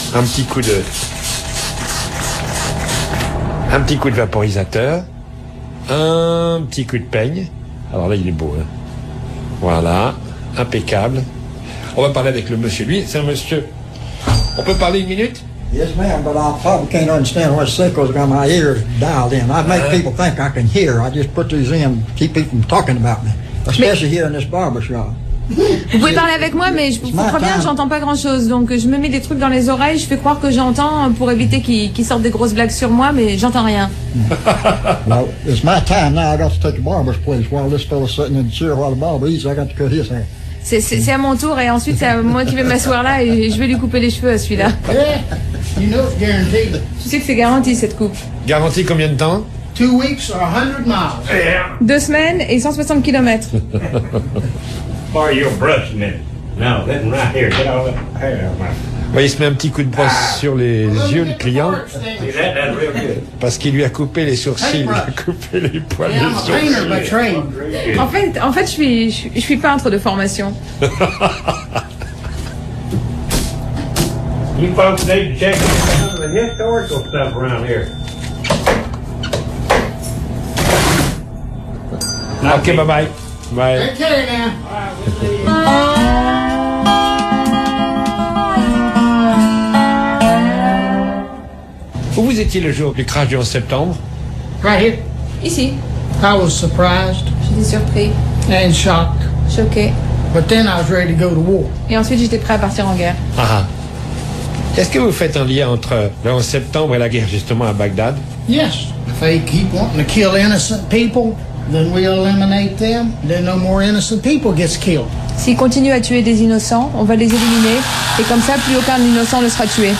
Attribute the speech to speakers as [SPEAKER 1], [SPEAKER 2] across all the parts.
[SPEAKER 1] Un petit coup de vaporisateur. Un petit coup de peigne. Alors là, il est beau. Hein. Voilà. Impeccable. On va parler avec le monsieur. Lui, c'est un monsieur. On peut parler une minute?
[SPEAKER 2] Yes, ma'am, but I probably can't understand what you say because I got my ears dialed in. I make people think I can hear. I just put these in to keep people from talking about me, especially here in this barber shop.
[SPEAKER 3] Vous pouvez parler avec moi, mais je comprends bien que j'entends pas grand-chose. Donc je me mets des trucs dans les oreilles, je fais croire que j'entends pour éviter qu'ils sortent des grosses blagues sur moi, mais j'entends rien.
[SPEAKER 2] Well, it's my time now. I got to take the barber's place while this fella's sitting in the chair while the barber eats. I got to cut his hair.
[SPEAKER 3] C'est à mon tour et ensuite c'est à moi qui vais m'asseoir là et je vais lui couper les cheveux à celui-là.
[SPEAKER 4] You know it's guaranteed.
[SPEAKER 3] Tu sais que c'est garanti cette coupe.
[SPEAKER 1] Garantie combien de temps?
[SPEAKER 4] 2 weeks or 100 miles.
[SPEAKER 3] 2 semaines et 160 km.
[SPEAKER 5] Borrow your brush a minute. No, that one right here. Get all that hair out of my...
[SPEAKER 1] Ouais, il se met un petit coup de brosse sur les yeux, le client,
[SPEAKER 5] See, that's real good.
[SPEAKER 1] parce qu'il lui a coupé les sourcils, il a coupé les poils
[SPEAKER 4] Yeah, I'm
[SPEAKER 1] des
[SPEAKER 4] a
[SPEAKER 1] sourcils.
[SPEAKER 4] painter by trade.
[SPEAKER 3] En fait, je suis peintre de formation.
[SPEAKER 5] You folks need to check some of the historical stuff around here.
[SPEAKER 1] Ok, bye bye. Bye.
[SPEAKER 4] Take care now.
[SPEAKER 1] Où vous étiez le jour du crash du 11 septembre?
[SPEAKER 4] Right here.
[SPEAKER 3] Ici.
[SPEAKER 4] I was surprised
[SPEAKER 3] J'étais surpris,
[SPEAKER 4] and shocked,
[SPEAKER 3] choqué.
[SPEAKER 4] but then I was ready to go to war.
[SPEAKER 3] Et ensuite j'étais prêt à partir en guerre.
[SPEAKER 1] Ah. Est-ce que vous faites un lien entre le 11 septembre et la guerre justement à Bagdad?
[SPEAKER 4] Yes, if they keep wanting to kill innocent people, then we eliminate them. Then no more innocent people gets killed.
[SPEAKER 3] S'ils continuent à tuer des innocents, on va les éliminer. Et comme ça, plus aucun innocent ne sera tué.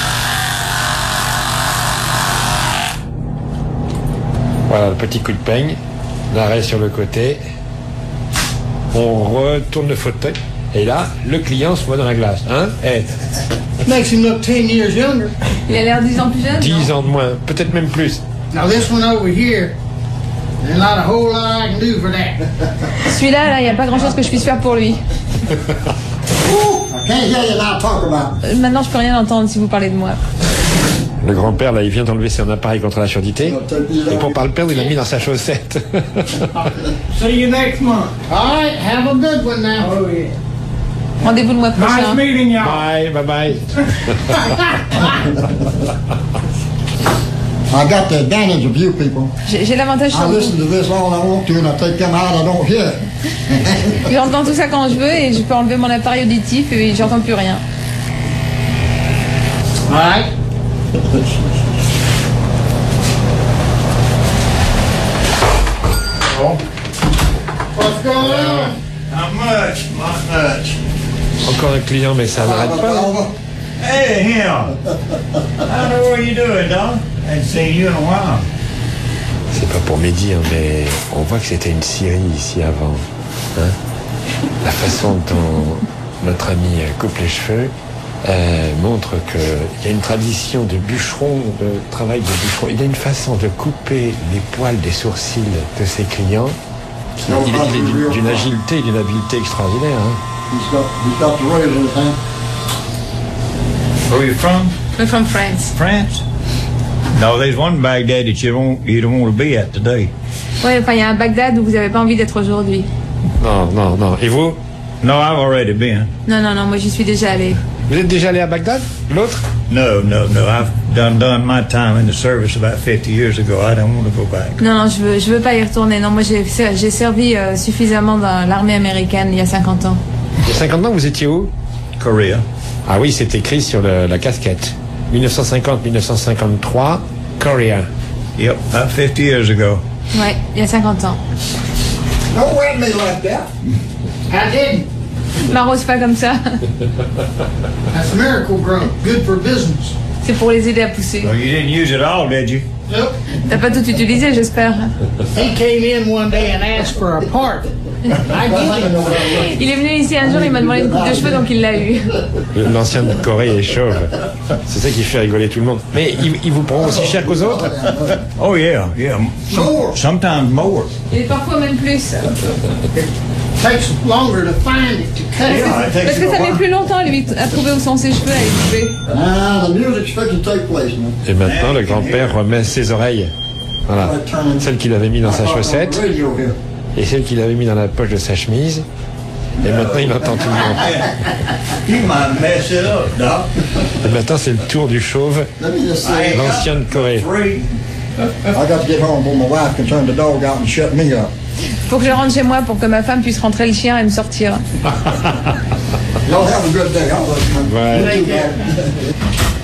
[SPEAKER 1] Voilà le petit coup de peigne, l'arrêt sur le côté. On retourne le fauteuil. Et là, le client se voit dans la glace. Hein? Eh,
[SPEAKER 4] Makes him look 10 years younger.
[SPEAKER 3] Il a l'air 10 ans plus jeune.
[SPEAKER 1] 10 ans de moins, peut-être même plus.
[SPEAKER 4] Now this one over here, there's not a whole lot I can do for that.
[SPEAKER 3] Celui-là, là, il n'y a pas grand-chose que je puisse faire pour lui.
[SPEAKER 2] I can't hear you now talk about it.
[SPEAKER 3] Maintenant, je peux rien entendre si vous parlez de moi.
[SPEAKER 1] Le grand-père, là, il vient d'enlever son appareil contre la surdité. Et pour pas le perdre, il l'a mis dans sa chaussette.
[SPEAKER 5] See you next month.
[SPEAKER 4] All right, have a good one now.
[SPEAKER 5] Oh, yeah.
[SPEAKER 3] Rendez-vous le mois
[SPEAKER 5] Nice
[SPEAKER 3] prochain.
[SPEAKER 5] meeting y'all.
[SPEAKER 1] Bye, bye bye.
[SPEAKER 2] I got the advantage of you people.
[SPEAKER 3] J'ai l'avantage sur
[SPEAKER 2] I
[SPEAKER 3] vous.
[SPEAKER 2] listen to this all I want to, and I take them out. I don't hear it.
[SPEAKER 3] J'entends tout ça quand je veux et je peux enlever mon appareil auditif et j'entends plus rien.
[SPEAKER 4] All right. What's going on?
[SPEAKER 5] Not much, not much.
[SPEAKER 1] Encore un client, mais ça n'arrête pas.
[SPEAKER 5] Hey, him. I know what you doing, dog. Ain't seen you in a while.
[SPEAKER 1] C'est pas pour médire, mais on voit que c'était une scierie ici avant. Hein? La façon dont notre ami coupe les cheveux montre qu'il y a une tradition de bûcheron, de travail de bûcheron. Il y a une façon de couper les poils des sourcils de ses clients. Il est d'une agilité et d'une habileté extraordinaire. Hein?
[SPEAKER 2] He's got the razor in his hand.
[SPEAKER 5] Where are you from?
[SPEAKER 3] I'm from France.
[SPEAKER 5] France? No, there's one Baghdad that you don't want to be at today.
[SPEAKER 3] Ouais, enfin, il y a un Bagdad où vous n'avez pas envie d'être aujourd'hui.
[SPEAKER 1] Non, non, non. Et vous?
[SPEAKER 5] No, I've already been.
[SPEAKER 3] Non, non, non, moi j'y suis déjà allé.
[SPEAKER 1] Vous êtes déjà allé à Bagdad? L'autre?
[SPEAKER 5] No. I've done my time in the service about 50 years ago. I don't want to go back.
[SPEAKER 3] Non, non, je veux pas y retourner. Non, moi j'ai servi suffisamment dans l'armée américaine il y a 50 ans.
[SPEAKER 1] Il y a 50 ans, vous étiez où?
[SPEAKER 5] Korea.
[SPEAKER 1] Ah oui, c'est écrit sur la casquette. 1950-1953, Korea.
[SPEAKER 5] Yep, about 50 years ago.
[SPEAKER 3] Ouais, il y a 50 ans.
[SPEAKER 2] Don't wet me like that.
[SPEAKER 4] I didn't.
[SPEAKER 3] M'arrose pas comme ça.
[SPEAKER 4] That's miracle grow. Good for business.
[SPEAKER 3] C'est pour les aider à pousser.
[SPEAKER 5] Well, you didn't use it all, did you?
[SPEAKER 4] Nope.
[SPEAKER 3] T'as pas tout utilisé, j'espère.
[SPEAKER 4] He came in one day and asked for a part. I did it.
[SPEAKER 3] Il est venu ici un jour, il m'a demandé une coupe de cheveux, donc il l'a eu.
[SPEAKER 1] L'ancien de Corée est chauve. C'est ça qui fait rigoler tout le monde. Mais il vous prend aussi cher qu'aux autres?
[SPEAKER 5] Oh, yeah.
[SPEAKER 4] More.
[SPEAKER 5] Sometimes more.
[SPEAKER 3] Et parfois même plus.
[SPEAKER 4] takes longer to find it, to cut it.
[SPEAKER 5] Yeah, it takes
[SPEAKER 3] Parce que ça met plus longtemps, lui, à trouver où sont ses cheveux, à les couper.
[SPEAKER 2] Now, the music's fixing to take place now.
[SPEAKER 1] Et maintenant, le grand-père remet ses oreilles. Voilà. Celle qu'il avait mis dans sa chaussette
[SPEAKER 2] Radio here.
[SPEAKER 1] et celle qu'il avait mis dans la poche de sa chemise. Et maintenant, il entend tout le monde.
[SPEAKER 5] You might mess it up, Doc.
[SPEAKER 1] Et maintenant, c'est le tour du chauve,
[SPEAKER 2] Let me just say,
[SPEAKER 1] l'ancien de Corée.
[SPEAKER 5] 3.
[SPEAKER 2] I got to get home before my wife can turn the dog out and shut me up.
[SPEAKER 3] Faut que je rentre chez moi pour que ma femme puisse rentrer le chien et me sortir.
[SPEAKER 2] Y'all have a good day. I'll let you know.
[SPEAKER 1] Ouais.
[SPEAKER 5] Take care.